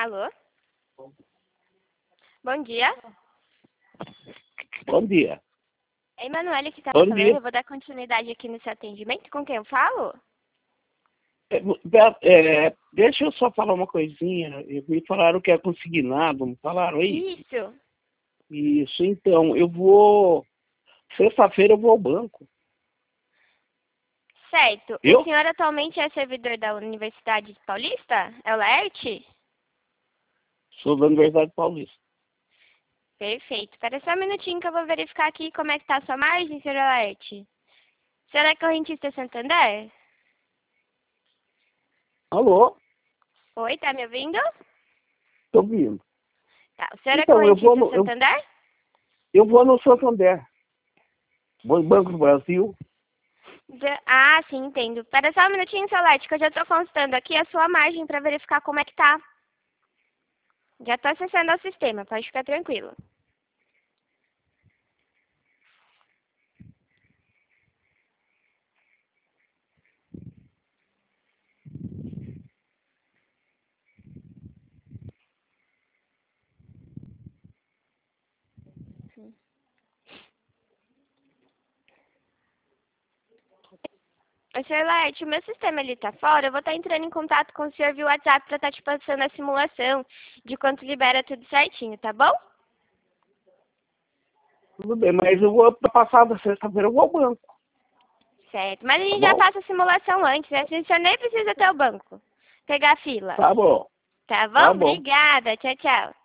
Alô? Bom dia. Bom dia. É Emanuele que está Bom falando. dia. Eu vou dar continuidade aqui no seu atendimento. Com quem eu falo? Deixa eu só falar uma coisinha. Me falaram que é consignado, não falaram aí? Isso. Isso, então, eu vou... Sexta-feira eu vou ao banco. Certo. O Eu senhor atualmente é servidor da Universidade Paulista? É o Laerte? sou da Universidade Paulista. Perfeito. Espera só um minutinho que eu vou verificar aqui como é que está a sua margem, senhor Laerte. O senhor é correntista Santander? Alô? Oi, tá me ouvindo? Estou vindo. Tá. O senhor é Então, correntista Santander? eu vou no Santander. Vou no Banco do Brasil. Ah, sim, entendo. Espera só um minutinho, seu Laerte, que eu já estou consultando aqui a sua margem para verificar como é que tá. Já estou acessando ao sistema, pode ficar tranquilo. Ô, senhor Laerte, o meu sistema ele tá fora, eu vou estar entrando em contato com o senhor via WhatsApp para estar te passando a simulação de quanto libera tudo certinho, tá bom? Tudo bem, mas eu vou passar da sexta-feira, eu vou ao banco. Certo, mas a Tá gente já bom? passa a simulação antes, né? O senhor nem precisa ter o banco, pegar a fila. Tá bom. Tá bom? Tá bom. Obrigada, tchau, tchau.